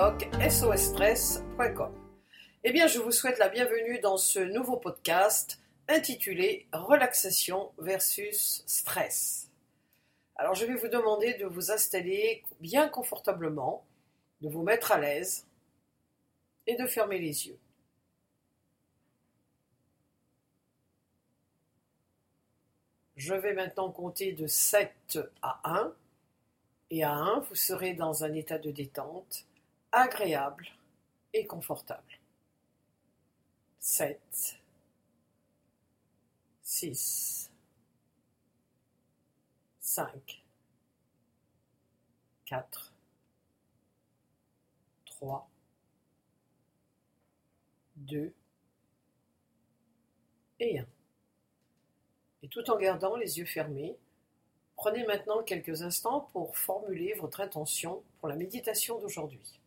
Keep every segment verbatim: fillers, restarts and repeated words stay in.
blog s o s stress point com. Eh bien, je vous souhaite la bienvenue dans ce nouveau podcast intitulé Relaxation versus stress. Alors, je vais vous demander de vous installer bien confortablement, de vous mettre à l'aise et de fermer les yeux. Je vais maintenant compter de sept à un. Et à un, vous serez dans un état de détente agréable et confortable. sept, six, cinq, quatre, trois, deux et un. Et tout en gardant les yeux fermés, prenez maintenant quelques instants pour formuler votre intention pour la méditation d'aujourd'hui.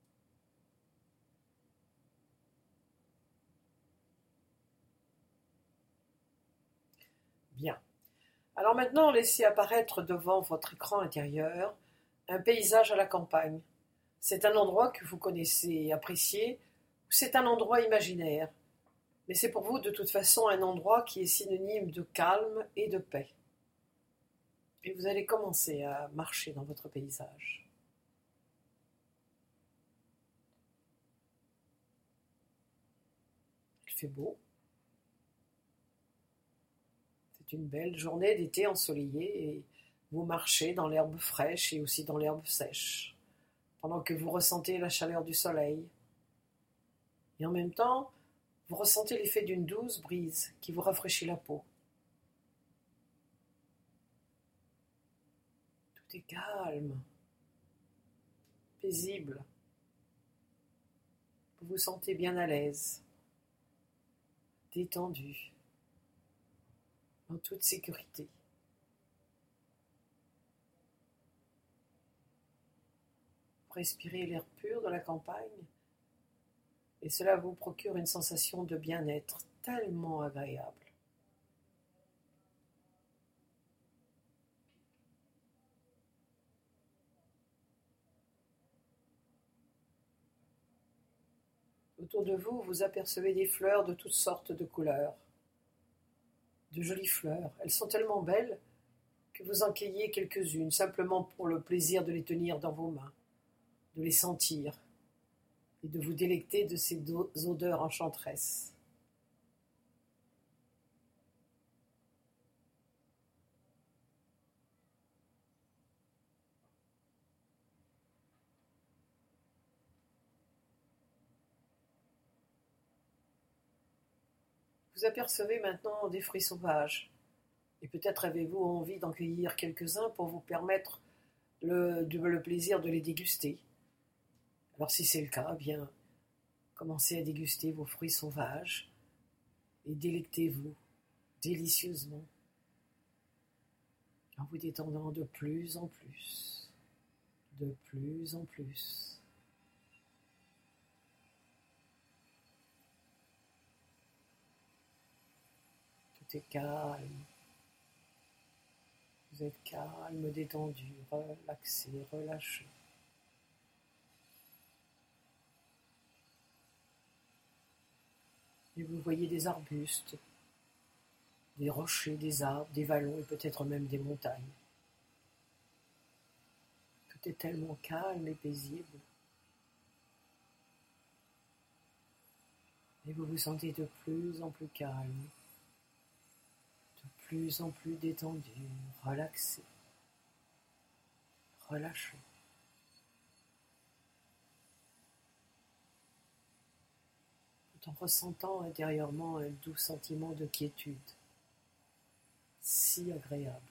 Bien. Alors maintenant, laissez apparaître devant votre écran intérieur un paysage à la campagne. C'est un endroit que vous connaissez et appréciez, ou c'est un endroit imaginaire. Mais c'est pour vous de toute façon un endroit qui est synonyme de calme et de paix. Et vous allez commencer à marcher dans votre paysage. Il fait beau. C'est une belle journée d'été ensoleillée et vous marchez dans l'herbe fraîche et aussi dans l'herbe sèche, pendant que vous ressentez la chaleur du soleil. Et en même temps, vous ressentez l'effet d'une douce brise qui vous rafraîchit la peau. Tout est calme, paisible. Vous vous sentez bien à l'aise, détendu, en toute sécurité. Vous respirez l'air pur de la campagne et cela vous procure une sensation de bien-être tellement agréable. Autour de vous, vous apercevez des fleurs de toutes sortes de couleurs. De jolies fleurs. Elles sont tellement belles que vous en cueillez quelques-unes, simplement pour le plaisir de les tenir dans vos mains, de les sentir et de vous délecter de ces odeurs enchanteresses. Vous apercevez maintenant des fruits sauvages, et peut-être avez-vous envie d'en cueillir quelques-uns pour vous permettre le, de, le plaisir de les déguster. Alors si c'est le cas, eh bien, commencez à déguster vos fruits sauvages et délectez-vous délicieusement en vous détendant de plus en plus, de plus en plus. Tout est calme. Vous êtes calme, détendu, relaxé, relâché. Et vous voyez des arbustes, des rochers, des arbres, des vallons et peut-être même des montagnes. Tout est tellement calme et paisible. Et vous vous sentez de plus en plus calme, de plus en plus détendu, relaxé, relâché. Tout en ressentant intérieurement un doux sentiment de quiétude, si agréable.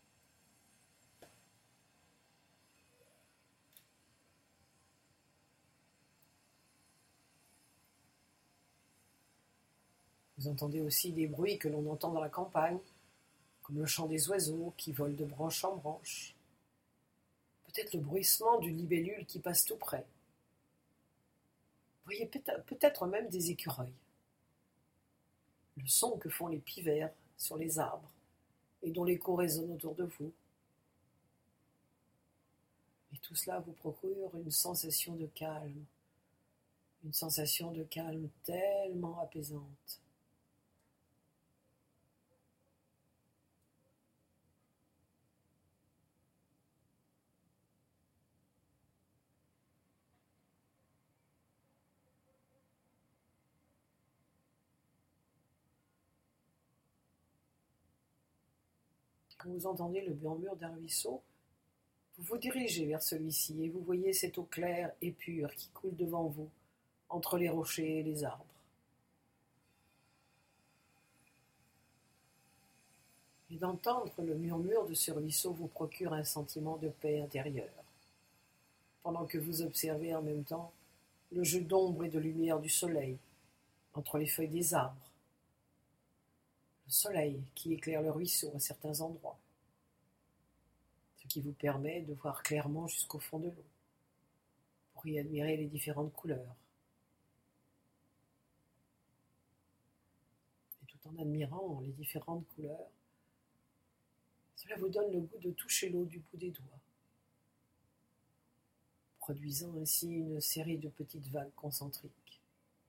Vous entendez aussi des bruits que l'on entend dans la campagne, comme le chant des oiseaux qui volent de branche en branche. Peut-être le bruissement d'une libellule qui passe tout près. Vous voyez peut-être même des écureuils. Le son que font les pivers sur les arbres et dont l'écho résonne autour de vous. Et tout cela vous procure une sensation de calme, une sensation de calme tellement apaisante. Quand vous entendez le murmure d'un ruisseau, vous vous dirigez vers celui-ci et vous voyez cette eau claire et pure qui coule devant vous, entre les rochers et les arbres. Et d'entendre le murmure de ce ruisseau vous procure un sentiment de paix intérieure, pendant que vous observez en même temps le jeu d'ombre et de lumière du soleil entre les feuilles des arbres. Le soleil qui éclaire le ruisseau à certains endroits, ce qui vous permet de voir clairement jusqu'au fond de l'eau, pour y admirer les différentes couleurs. Et tout en admirant les différentes couleurs, cela vous donne le goût de toucher l'eau du bout des doigts, produisant ainsi une série de petites vagues concentriques.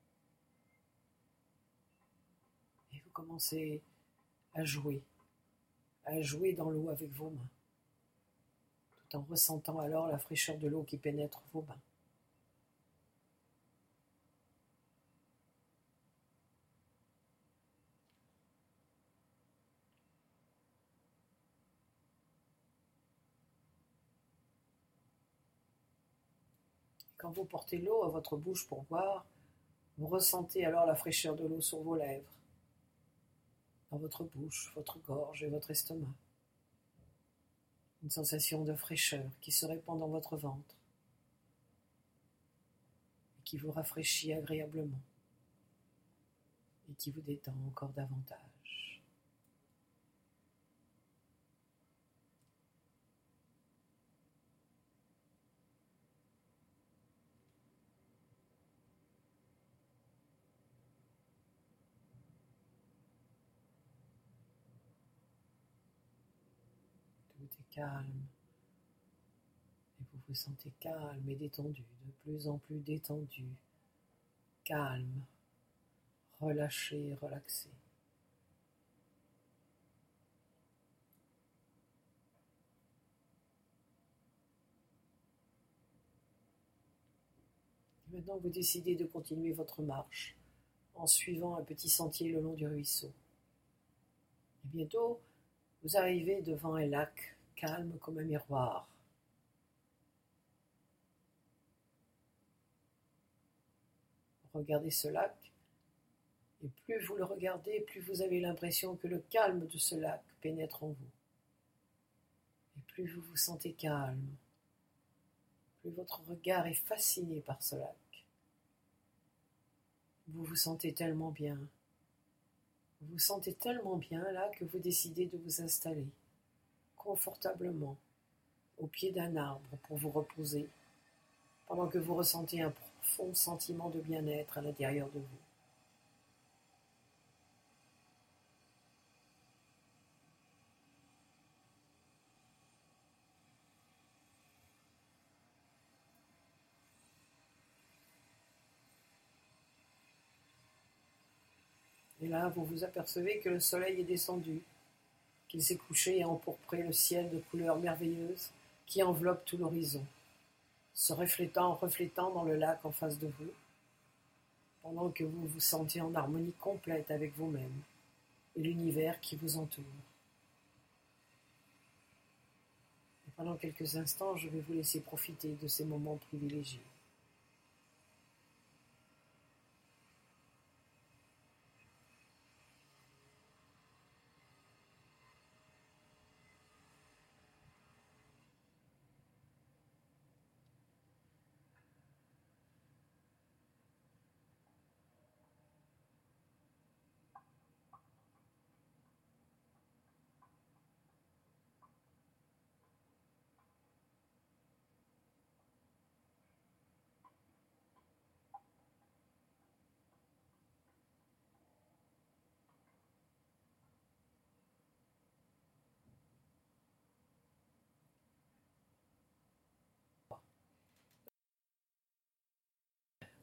Et vous commencez à jouer, à jouer dans l'eau avec vos mains, tout en ressentant alors la fraîcheur de l'eau qui pénètre vos mains. Quand vous portez l'eau à votre bouche pour boire, vous ressentez alors la fraîcheur de l'eau sur vos lèvres, dans votre bouche, votre gorge et votre estomac. Une sensation de fraîcheur qui se répand dans votre ventre et qui vous rafraîchit agréablement et qui vous détend encore davantage. Tout est calme et vous vous sentez calme et détendu, de plus en plus détendu, calme, relâché, relaxé. Et maintenant, vous décidez de continuer votre marche en suivant un petit sentier le long du ruisseau. Et bientôt, vous arrivez devant un lac calme comme un miroir. Regardez ce lac, et plus vous le regardez, plus vous avez l'impression que le calme de ce lac pénètre en vous. Et plus vous vous sentez calme, plus votre regard est fasciné par ce lac. Vous vous sentez tellement bien. Vous vous sentez tellement bien là que vous décidez de vous installer confortablement au pied d'un arbre pour vous reposer, pendant que vous ressentez un profond sentiment de bien-être à l'intérieur de vous. Et là, vous vous apercevez que le soleil est descendu, qu'il s'est couché et empourpré le ciel de couleurs merveilleuses qui enveloppe tout l'horizon, se reflétant, reflétant dans le lac en face de vous, pendant que vous vous sentez en harmonie complète avec vous-même et l'univers qui vous entoure. Et pendant quelques instants, je vais vous laisser profiter de ces moments privilégiés.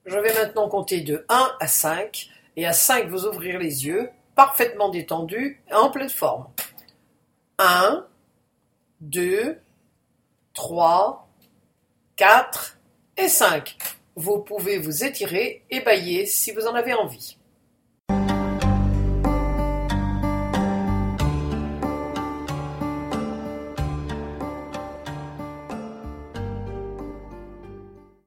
Je vais maintenant compter de un à cinq, et à cinq, vous ouvrir les yeux, parfaitement détendus et en pleine forme. un, deux, trois, quatre et cinq. Vous pouvez vous étirer et bâiller si vous en avez envie.